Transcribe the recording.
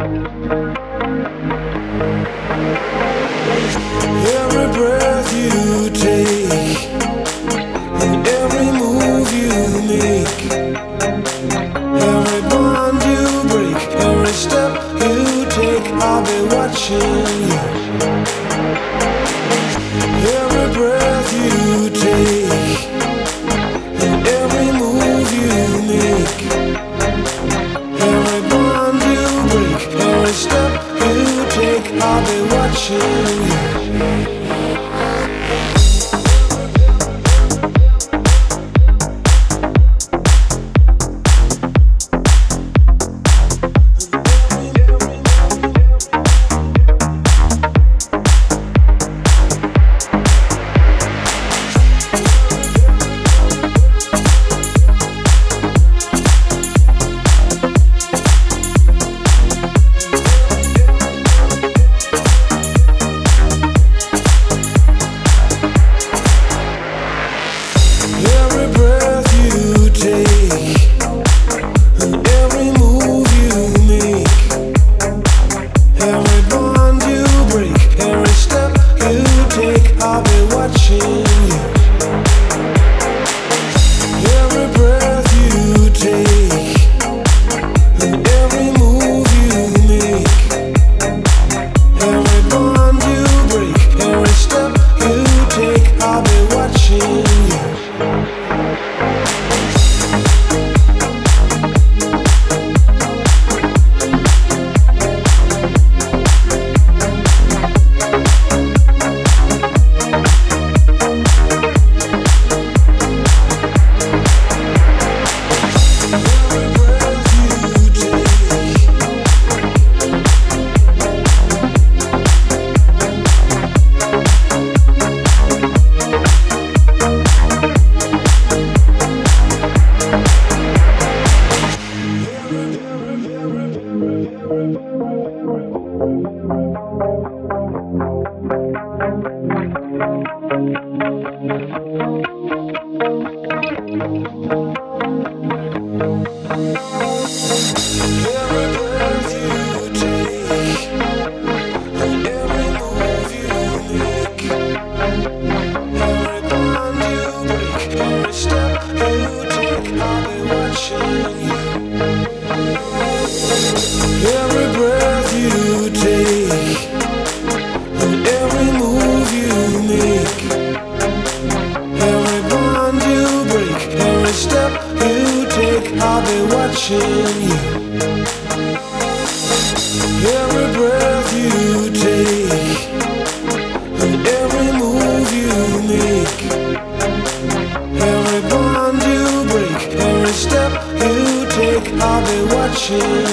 Every breath you take and every move you make, every bond you break, every step you take, I'll be watching you. Every breath you take and every move you make, every bond you break, every step you take, I'll be watching you. Every breath you take and every move you make, every bond you break, every step you take, I'll be watching you. Every breath you take and every move you make, every bond you break, every step you take, I'll be watching you. Every breath you take and every move you make, every bond you break, every step you take, I'll be watching you. Every breath you take and every move you make, every bond you break, every step you take, I'll be watching you. Every breath you take and every move you make, every bond you break, every step you take, I'll be watching